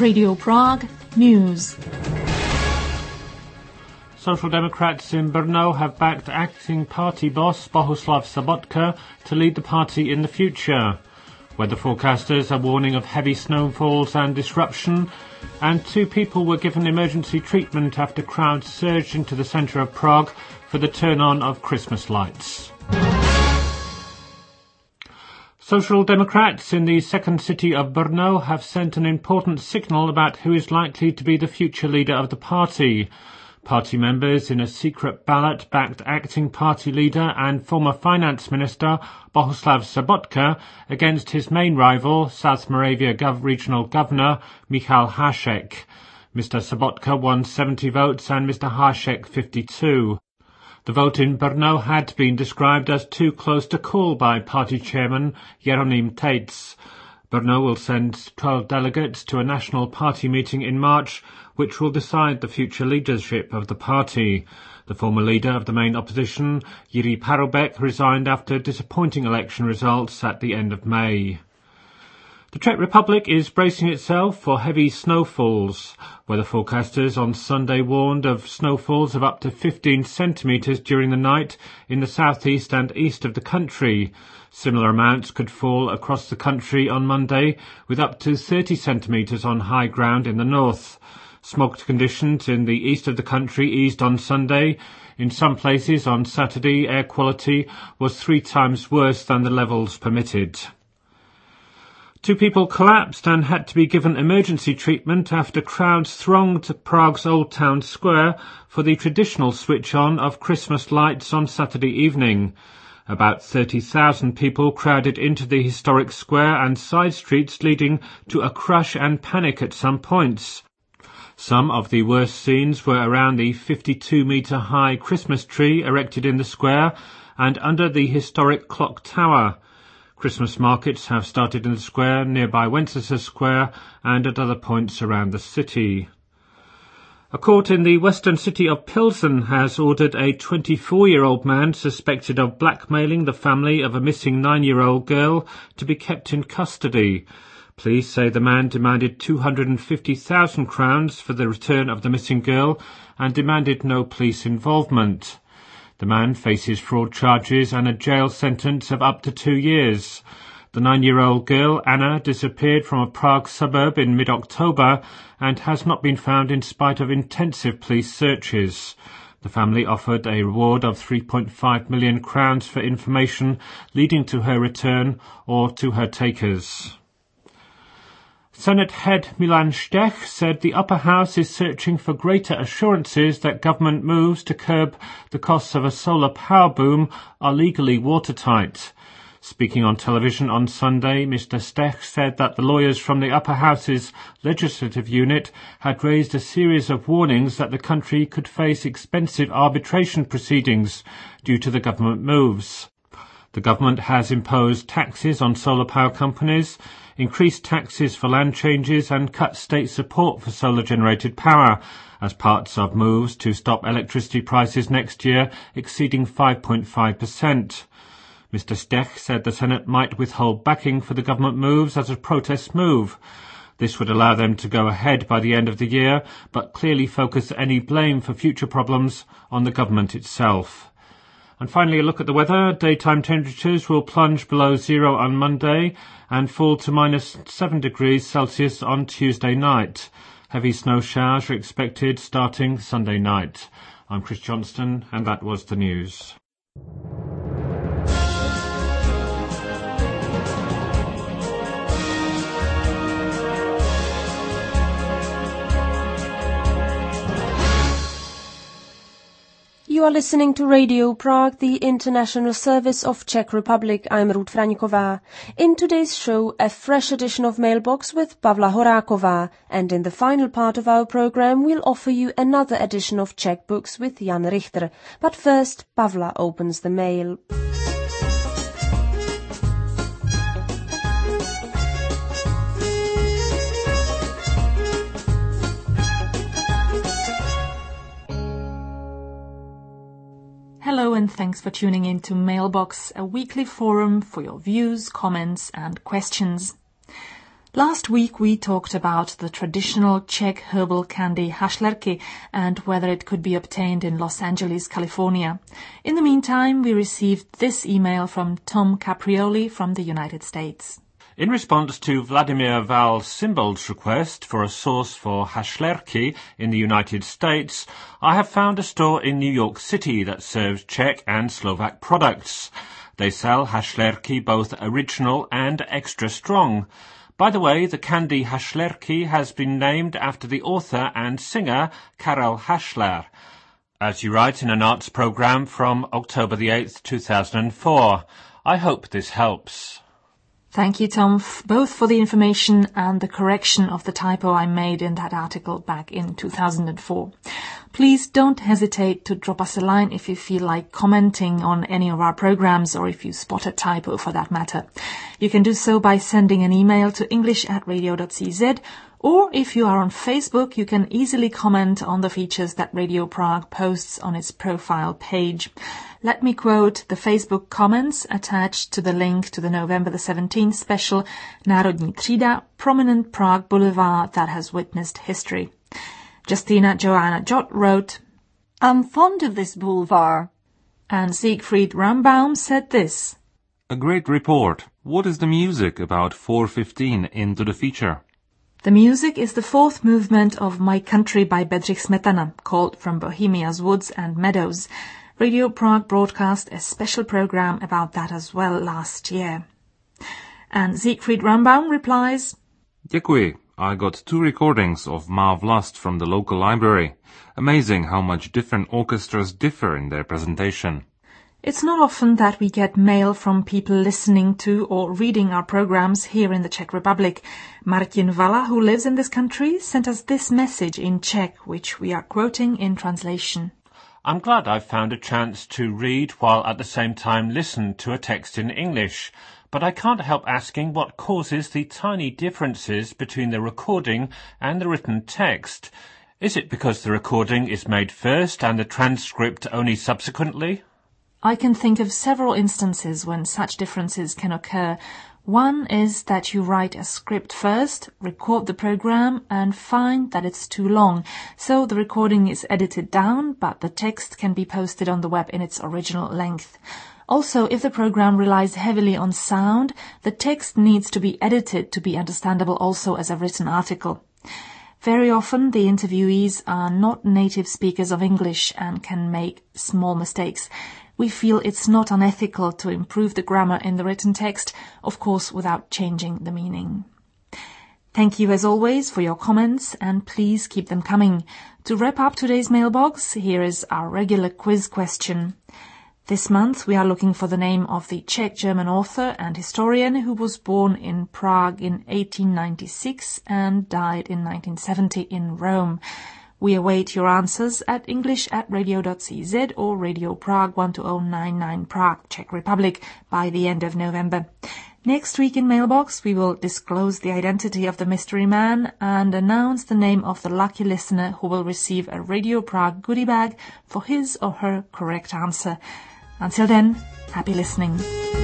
Radio Prague News. Social Democrats in Brno have backed acting party boss Bohuslav Sobotka to lead the party in the future. Weather forecasters are warning of heavy snowfalls and disruption, and 2 people were given emergency treatment after crowds surged into the centre of Prague for the turn-on of Christmas lights. Social Democrats in the second city of Brno have sent an important signal about who is likely to be the future leader of the party. Party members in a secret ballot backed acting party leader and former finance minister Bohuslav Sobotka against his main rival, South Moravia regional governor Michal Hašek. Mr. Sobotka won 70 votes and Mr. Hašek 52. The vote in Brno had been described as too close to call by party chairman Jeronim Tejc. Brno will send 12 delegates to a national party meeting in March, which will decide the future leadership of the party. The former leader of the main opposition, Jiří Paroubek, resigned after disappointing election results at the end of May. The Czech Republic is bracing itself for heavy snowfalls. Weather forecasters on Sunday warned of snowfalls of up to 15 centimetres during the night in the southeast and east of the country. Similar amounts could fall across the country on Monday, with up to 30 centimetres on high ground in the north. Smog conditions in the east of the country eased on Sunday. In some places on Saturday, air quality was 3 times worse than the levels permitted. 2 people collapsed and had to be given emergency treatment after crowds thronged Prague's Old Town Square for the traditional switch-on of Christmas lights on Saturday evening. About 30,000 people crowded into the historic square and side streets, leading to a crush and panic at some points. Some of the worst scenes were around the 52-metre-high Christmas tree erected in the square and under the historic clock tower. Christmas markets have started in the square nearby Wenceslas Square and at other points around the city. A court in the western city of Pilsen has ordered a 24-year-old man suspected of blackmailing the family of a missing 9-year-old girl to be kept in custody. Police say the man demanded 250,000 crowns for the return of the missing girl and demanded no police involvement. The man faces fraud charges and a jail sentence of up to 2 years. The 9-year-old girl, Anna, disappeared from a Prague suburb in mid-October and has not been found in spite of intensive police searches. The family offered a reward of 3.5 million crowns for information leading to her return or to her takers. Senate head Milan Stech said the upper house is searching for greater assurances that government moves to curb the costs of a solar power boom are legally watertight. Speaking on television on Sunday, Mr. Stech said that the lawyers from the upper house's legislative unit had raised a series of warnings that the country could face expensive arbitration proceedings due to the government moves. The government has imposed taxes on solar power companies, increased taxes for land changes and cut state support for solar-generated power as parts of moves to stop electricity prices next year exceeding 5.5%. Mr. Stech said the Senate might withhold backing for the government moves as a protest move. This would allow them to go ahead by the end of the year, but clearly focus any blame for future problems on the government itself. And finally, a look at the weather. Daytime temperatures will plunge below 0 on Monday and fall to -7 degrees Celsius on Tuesday night. Heavy snow showers are expected starting Sunday night. I'm Chris Johnston, and that was the news. You are listening to Radio Prague, the international service of Czech Republic. I'm Ruth Fraňková. In today's show, a fresh edition of Mailbox with Pavla Horáková. And in the final part of our program, we'll offer you another edition of Czech Books with Jan Richter. But first, Pavla opens the mail. Hello and thanks for tuning in to Mailbox, a weekly forum for your views, comments and questions. Last week we talked about the traditional Czech herbal candy hašlerky and whether it could be obtained in Los Angeles, California. In the meantime, we received this email from Tom Caprioli from the United States. In response to Vladimir Val-Simbold's request for a source for hašlerky in the United States, I have found a store in New York City that serves Czech and Slovak products. They sell hašlerky both original and extra strong. By the way, the candy hašlerky has been named after the author and singer Karel Hašler, as you write in an arts program from October the 8th, 2004. I hope this helps. Thank you, Tom, both for the information and the correction of the typo I made in that article back in 2004. Please don't hesitate to drop us a line if you feel like commenting on any of our programs or if you spot a typo for that matter. You can do so by sending an email to english@radio.cz, or if you are on Facebook, you can easily comment on the features that Radio Prague posts on its profile page. Let me quote the Facebook comments attached to the link to the November the 17th special Národní třída, Prominent Prague Boulevard that has witnessed history. Justina Joanna Jott wrote, I'm fond of this boulevard. And Siegfried Rambaum said this. A great report. What is the music about 4:15 into the feature? The music is the fourth movement of My Country by Bedřich Smetana, called From Bohemia's Woods and Meadows. Radio Prague broadcast a special program about that as well last year. And Siegfried Rambaum replies, Děkuji. I got 2 recordings of Má vlast from the local library. Amazing how much different orchestras differ in their presentation. It's not often that we get mail from people listening to or reading our programs here in the Czech Republic. Martin Vala, who lives in this country, sent us this message in Czech, which we are quoting in translation. I'm glad I've found a chance to read while at the same time listen to a text in English, but I can't help asking what causes the tiny differences between the recording and the written text. Is it because the recording is made first and the transcript only subsequently? I can think of several instances when such differences can occur. One is that you write a script first, record the program, and find that it's too long, so the recording is edited down, but the text can be posted on the web in its original length. Also, if the program relies heavily on sound, the text needs to be edited to be understandable also as a written article. Very often, the interviewees are not native speakers of English and can make small mistakes. We feel it's not unethical to improve the grammar in the written text, of course without changing the meaning. Thank you as always for your comments, and please keep them coming. To wrap up today's mailbox, here is our regular quiz question. This month we are looking for the name of the Czech-German author and historian who was born in Prague in 1896 and died in 1970 in Rome. We await your answers at english@radio.cz or Radio Prague 12099 Prague, Czech Republic, by the end of November. Next week in Mailbox, we will disclose the identity of the mystery man and announce the name of the lucky listener who will receive a Radio Prague goodie bag for his or her correct answer. Until then, happy listening.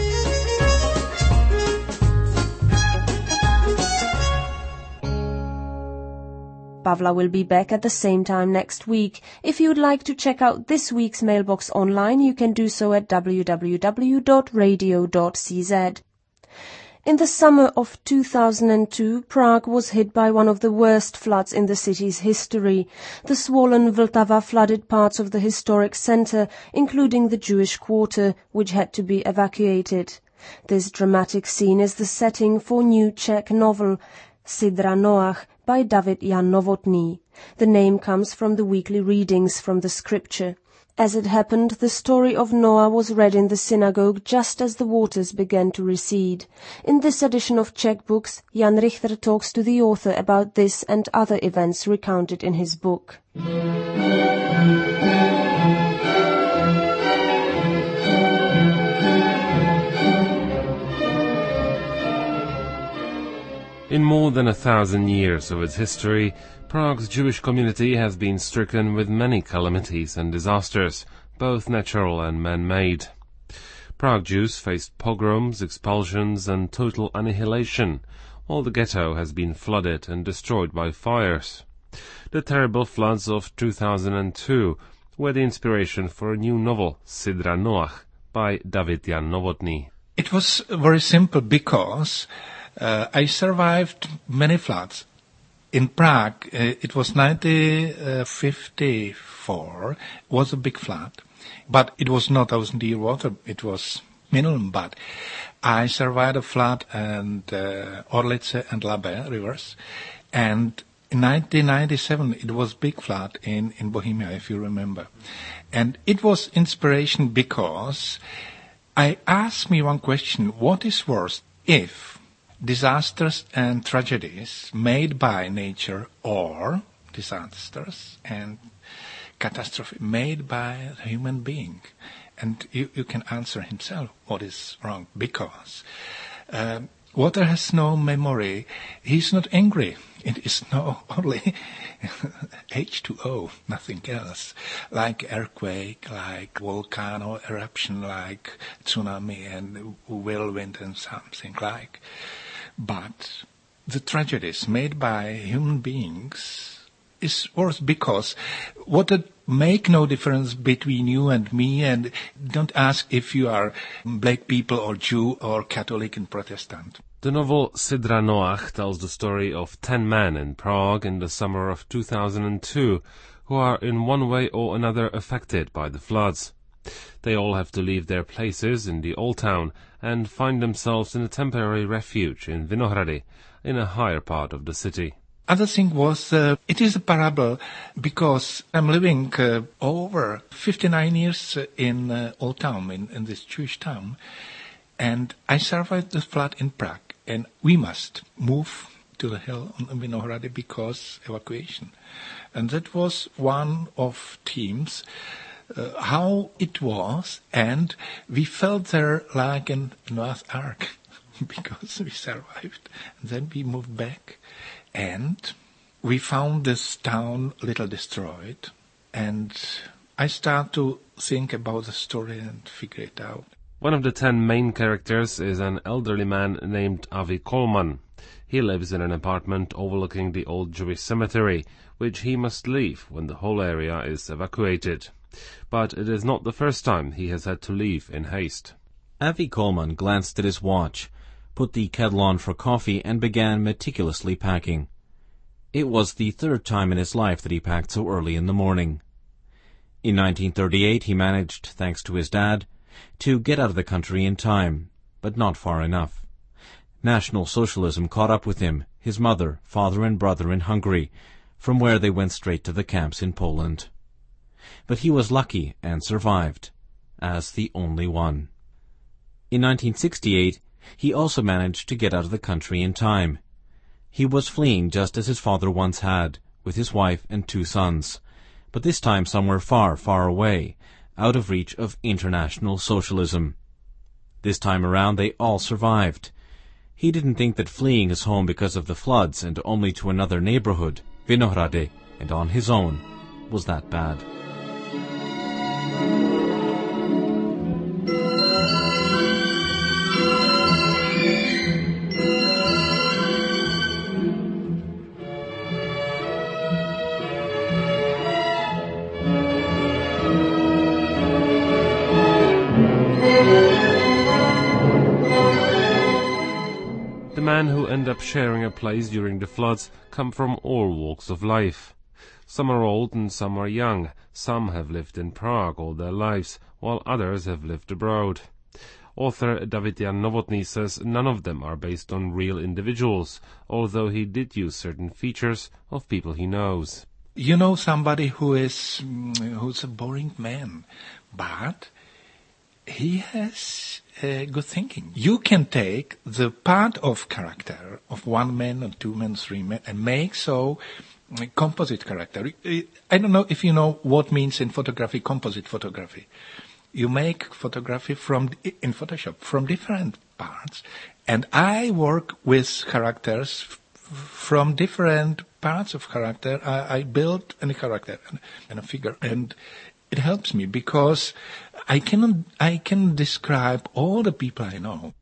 Pavla will be back at the same time next week. If you would like to check out this week's mailbox online, you can do so at www.radio.cz. In the summer of 2002, Prague was hit by one of the worst floods in the city's history. The swollen Vltava flooded parts of the historic centre, including the Jewish quarter, which had to be evacuated. This dramatic scene is the setting for new Czech novel, Sidra Noach, by David Jan Novotný. The name comes from the weekly readings from the scripture. As it happened, the story of Noah was read in the synagogue just as the waters began to recede. In this edition of Czech Books, Jan Richter talks to the author about this and other events recounted in his book. In more than 1,000 years of its history, Prague's Jewish community has been stricken with many calamities and disasters, both natural and man-made. Prague Jews faced pogroms, expulsions and total annihilation, while the ghetto has been flooded and destroyed by fires. The terrible floods of 2002 were the inspiration for a new novel, Sidra Noach, by David Jan Nowotny. It was very simple because I survived many floods. In Prague, it was 1954, was a big flood, but it was not 1,000-year water, it was minimum, but I survived a flood and Orlice and Labe rivers, and in 1997 it was big flood in Bohemia, if you remember. And it was inspiration because I asked me one question, what is worse if disasters and tragedies made by nature or disasters and catastrophe made by a human being? And you can answer himself what is wrong, because water has no memory. He's not angry. It is only H2O, nothing else. Like earthquake, like volcano eruption, like tsunami and whirlwind and something like. But the tragedies made by human beings is worse because water make no difference between you and me, and don't ask if you are black people or Jew or Catholic and Protestant. The novel Sidra Noach tells the story of 10 men in Prague in the summer of 2002 who are in one way or another affected by the floods. They all have to leave their places in the old town and find themselves in a temporary refuge in Vinohrady, in a higher part of the city. Other thing was, it is a parable because I'm living over 59 years in Old Town, in this Jewish town, and I survived the flood in Prague, and we must move to the hill on Vinohrady because evacuation. And that was one of teams, how it was, and we felt there like in Noah's Ark because we survived. And then we moved back. And we found this town a little destroyed, and I start to think about the story and figure it out. One of the 10 main characters is an elderly man named Avi Kolman. He lives in an apartment overlooking the old Jewish cemetery, which he must leave when the whole area is evacuated. But it is not the first time he has had to leave in haste. Avi Kolman glanced at his watch, put the kettle on for coffee, and began meticulously packing. It was the third time in his life that he packed so early in the morning. In 1938 he managed, thanks to his dad, to get out of the country in time, but not far enough. National Socialism caught up with him, his mother, father and brother in Hungary, from where they went straight to the camps in Poland. But he was lucky and survived, as the only one. In 1968 he also managed to get out of the country in time. He was fleeing just as his father once had, with his wife and 2 sons, but this time somewhere far, far away, out of reach of international socialism. This time around they all survived. He didn't think that fleeing his home because of the floods and only to another neighborhood, Vinohrady, and on his own, was that bad. The men who end up sharing a place during the floods come from all walks of life. Some are old and some are young. Some have lived in Prague all their lives, while others have lived abroad. Author David Jan Nowotny says none of them are based on real individuals, although he did use certain features of people he knows. You know somebody who's a boring man, but he has good thinking. You can take the part of character of 1 man and 2 men, 3 men, and make so composite character. I don't know if you know what means in photography, composite photography. You make photography in Photoshop from different parts, and I work with characters from different parts of character. I build a character and a figure, and it helps me because I can describe all the people I know.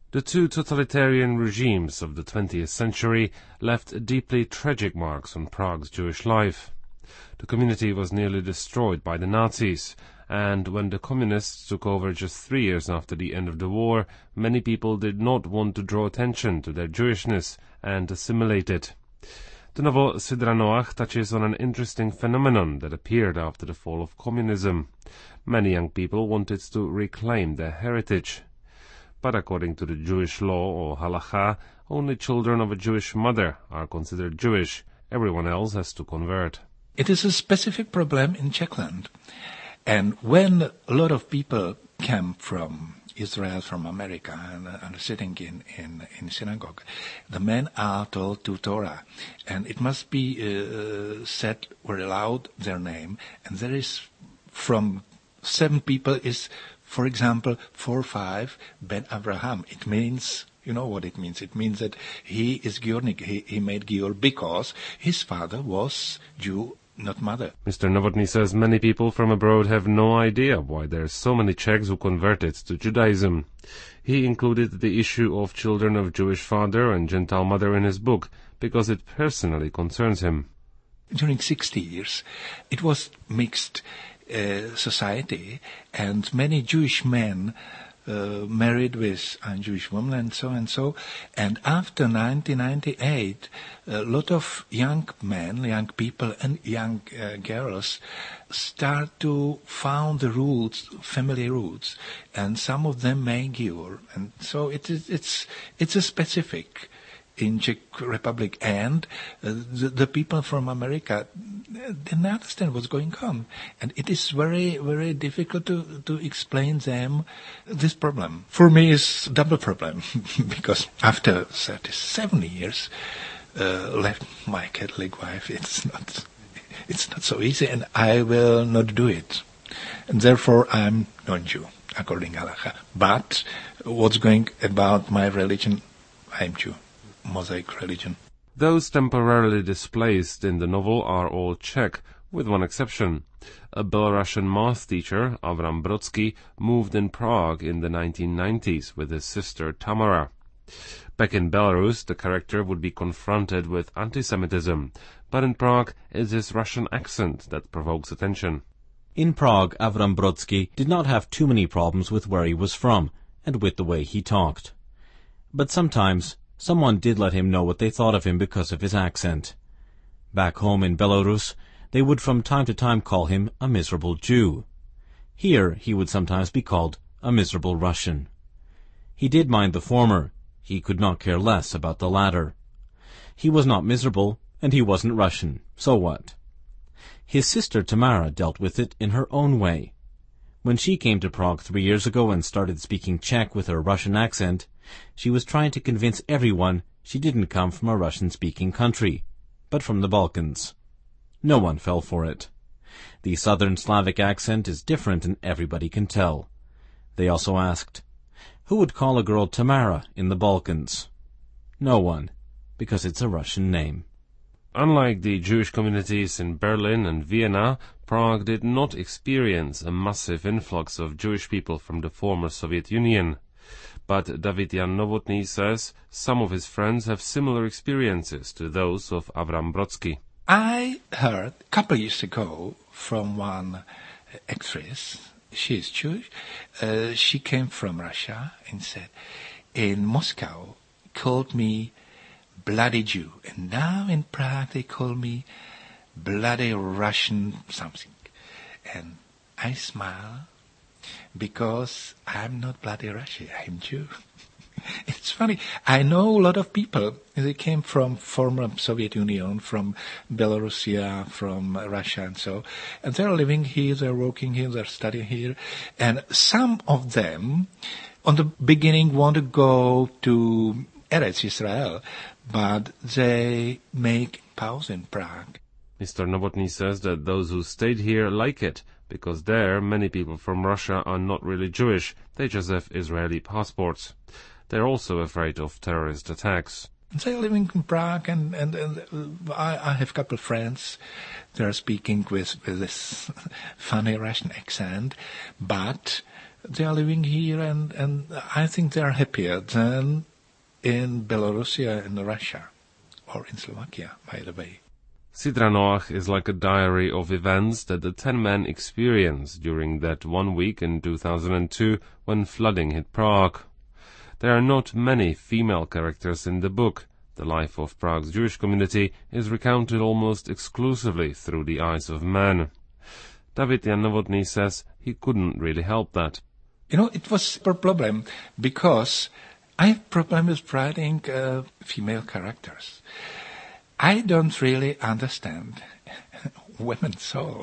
The two totalitarian regimes of the 20th century left deeply tragic marks on Prague's Jewish life. The community was nearly destroyed by the Nazis, and when the communists took over just 3 years after the end of the war, many people did not want to draw attention to their Jewishness and assimilate it. The novel Sidra Noach touches on an interesting phenomenon that appeared after the fall of communism. Many young people wanted to reclaim their heritage. But according to the Jewish law, or halacha, only children of a Jewish mother are considered Jewish. Everyone else has to convert. It is a specific problem in Czechland. And when a lot of people came from Israel, from America, and are sitting in synagogue, the men are told to Torah. And it must be said very loud, their name. And there is, from 7 people is, for example, 4 or 5, Ben Abraham. It means, you know what it means. It means that he is Giornik. He made Gior because his father was Jew, not mother. Mr. Novotny says many people from abroad have no idea why there are so many Czechs who converted to Judaism. He included the issue of children of Jewish father and Gentile mother in his book because it personally concerns him. During 60 years, it was mixed society, and many Jewish men married with a Jewish woman and so and so. And after 1998, a lot of young men, young people and young girls start to found the roots, family roots, and some of them may giur. And so it's a specific in Czech Republic, and the people from America didn't understand what's going on, and it is very, very difficult to explain them this problem. For me, it's a double problem because after 37 years left my Catholic wife, it's not so easy, and I will not do it, and therefore I'm not Jew according to halacha. But what's going about my religion, I'm Jew. Mosaic religion. Those temporarily displaced in the novel are all Czech, with one exception. A Belarusian math teacher, Avram Brodsky, moved in Prague in the 1990s with his sister Tamara. Back in Belarus, the character would be confronted with anti-Semitism, but in Prague it's his Russian accent that provokes attention. In Prague, Avram Brodsky did not have too many problems with where he was from and with the way he talked. But sometimes someone did let him know what they thought of him because of his accent. Back home in Belarus, they would from time to time call him a miserable Jew. Here he would sometimes be called a miserable Russian. He did mind the former. He could not care less about the latter. He was not miserable, and he wasn't Russian. So what? His sister Tamara dealt with it in her own way. When she came to Prague 3 years ago and started speaking Czech with her Russian accent, she was trying to convince everyone she didn't come from a Russian-speaking country, but from the Balkans. No one fell for it. The Southern Slavic accent is different and everybody can tell. They also asked, who would call a girl Tamara in the Balkans? No one, because it's a Russian name. Unlike the Jewish communities in Berlin and Vienna, Prague did not experience a massive influx of Jewish people from the former Soviet Union. But David Jan Novotny says some of his friends have similar experiences to those of Avram Brodsky. I heard a couple of years ago from one actress, she is Jewish, she came from Russia and said, in Moscow, called me bloody Jew, and now in Prague they call me bloody Russian something. And I smile, because I'm not bloody Russian, I'm Jew. It's funny. I know a lot of people. They came from former Soviet Union, from Belarusia, from Russia and so. And they're living here, they're working here, they're studying here. And some of them, on the beginning, want to go to Eretz Israel, but they make pause in Prague. Mr. Novotny says that those who stayed here like it, because there many people from Russia are not really Jewish, they just have Israeli passports. They're also afraid of terrorist attacks. They're living in Prague, and I have a couple of friends. They're speaking with this funny Russian accent, but they are living here, and I think they are happier than in Belarusia and Russia, or in Slovakia, by the way. Sidra Noach is like a diary of events that the 10 men experienced during that 1 week in 2002 when flooding hit Prague. There are not many female characters in the book. The life of Prague's Jewish community is recounted almost exclusively through the eyes of men. David Jan Novotný says he couldn't really help that. It was a problem because I have problem with writing female characters. I don't really understand women's soul.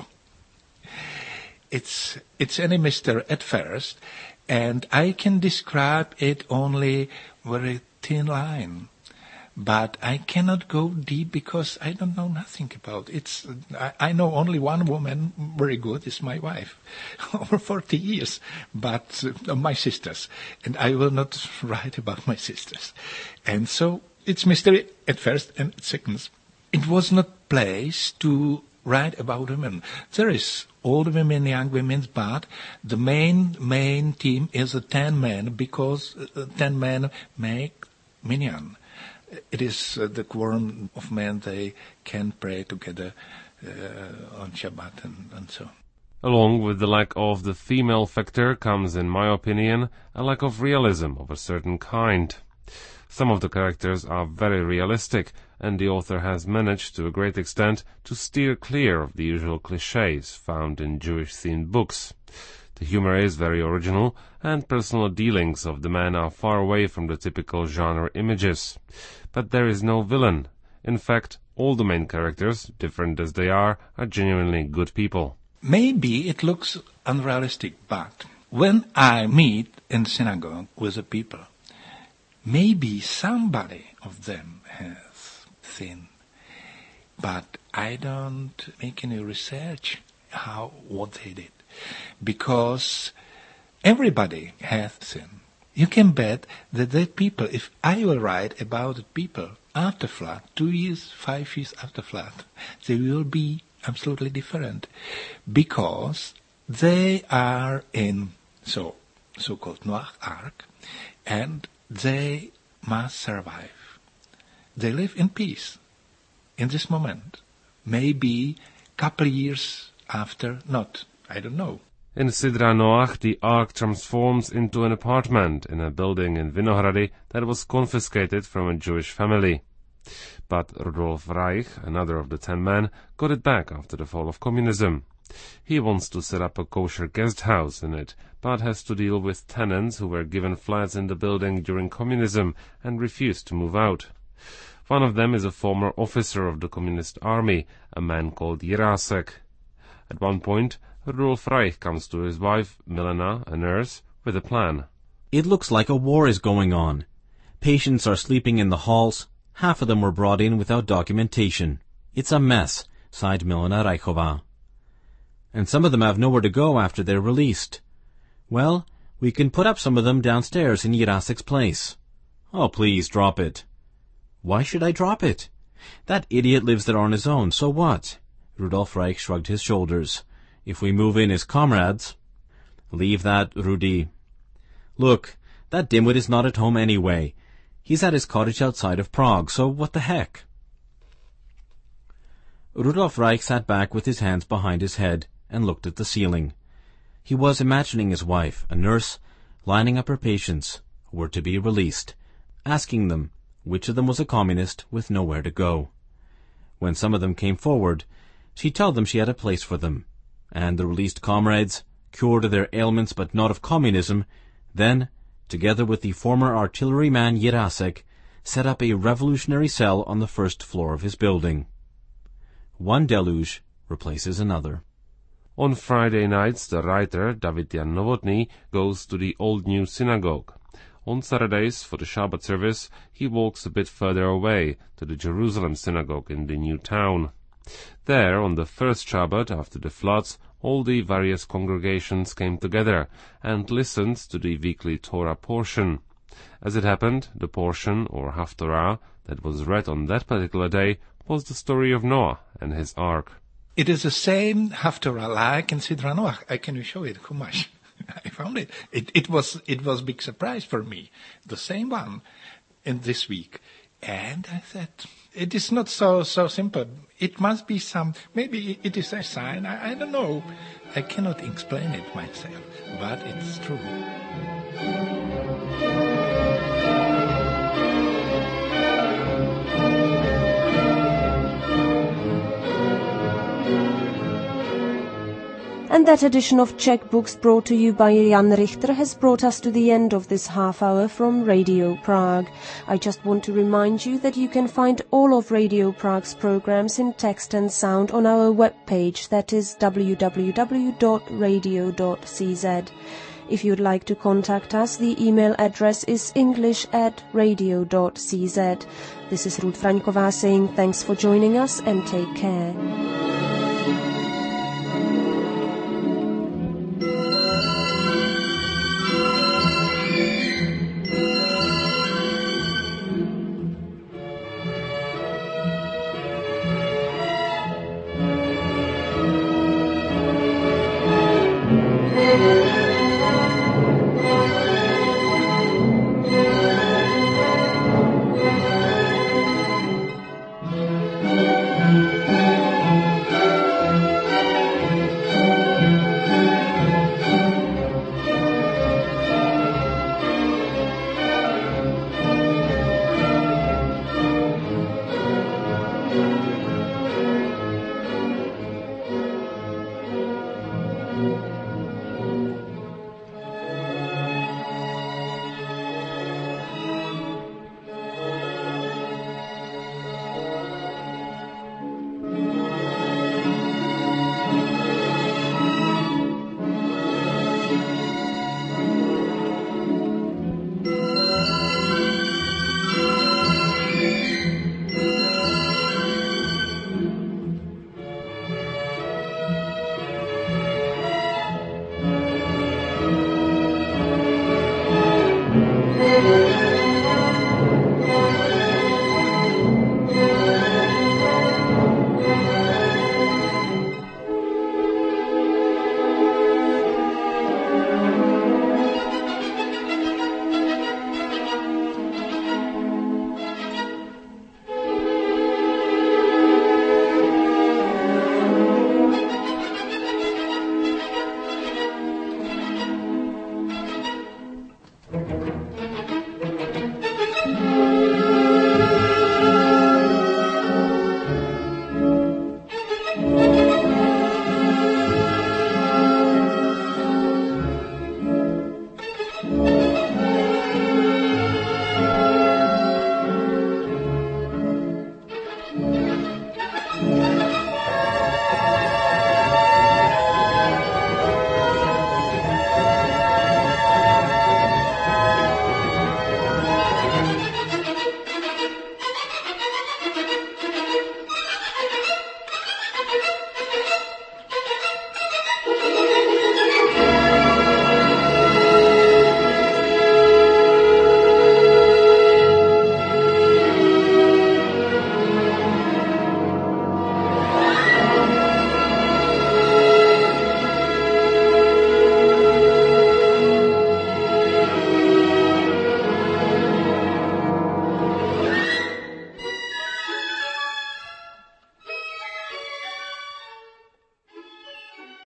It's any mystery at first, and I can describe it only very thin line. But I cannot go deep because I don't know nothing about it. I know only one woman very good, is my wife, over 40 years, but my sisters. And I will not write about my sisters. And so it's mystery at first, and second, it was not place to write about women. There is old women, young women, but the main team is 10 men because 10 men make minyan. It is the quorum of men, they can pray together on Shabbat and so on. Along with the lack of the female factor comes, in my opinion, a lack of realism of a certain kind. Some of the characters are very realistic, and the author has managed to a great extent to steer clear of the usual clichés found in Jewish-themed books. The humor is very original, and personal dealings of the men are far away from the typical genre images. But there is no villain. In fact, all the main characters, different as they are genuinely good people. Maybe it looks unrealistic, but when I meet in the synagogue with the people, maybe somebody of them has sin. But I don't make any research what they did. Because everybody has sin. You can bet that the people, if I will write about the people after flood, 2 years, 5 years after flood, they will be absolutely different. Because they are in so-called Noach Ark, and they must survive. They live in peace in this moment. Maybe couple years after, not. I don't know. In Sidra Noach, the ark transforms into an apartment in a building in Vinohrady that was confiscated from a Jewish family. But Rudolf Reich, another of the 10 men, got it back after the fall of communism. He wants to set up a kosher guest house in it, but has to deal with tenants who were given flats in the building during communism and refused to move out. One of them is a former officer of the Communist Army, a man called Jirásek. At one point, Rudolf Reich comes to his wife, Milena, a nurse, with a plan. It looks like a war is going on. Patients are sleeping in the halls. Half of them were brought in without documentation. It's a mess, sighed Milena Reichova. And some of them have nowhere to go after they're released. Well, we can put up some of them downstairs in Jirásek's place. Oh, please, drop it. Why should I drop it? That idiot lives there on his own, so what? Rudolf Reich shrugged his shoulders. If we move in as comrades... Leave that, Rudi. Look, that dimwit is not at home anyway. He's at his cottage outside of Prague, so what the heck? Rudolf Reich sat back with his hands behind his head and looked at the ceiling. He was imagining his wife, a nurse, lining up her patients who were to be released, asking them which of them was a communist with nowhere to go. When some of them came forward, she'd tell them she had a place for them, and the released comrades, cured of their ailments but not of communism, then, together with the former artilleryman Jirásek, set up a revolutionary cell on the first floor of his building. One deluge replaces another. On Friday nights, the writer, David Jan Novotný, goes to the Old New Synagogue. On Saturdays, for the Shabbat service, he walks a bit further away to the Jerusalem Synagogue in the new town. There, on the first Shabbat after the floods, all the various congregations came together and listened to the weekly Torah portion. As it happened, the portion, or Haftorah, that was read on that particular day was the story of Noah and his ark. It is the same Haftorah like in Sidra Noach. I can show it, Chumash. I found it. It was a big surprise for me. The same one in this week. And I said, it is not so simple. It must be maybe it is a sign. I don't know. I cannot explain it myself, but it's true. And that edition of Czech Books brought to you by Jan Richter has brought us to the end of this half hour from Radio Prague. I just want to remind you that you can find all of Radio Prague's programs in text and sound on our webpage, that is www.radio.cz. If you'd like to contact us, the email address is english@radio.cz. This is Ruth Fraňková saying thanks for joining us and take care.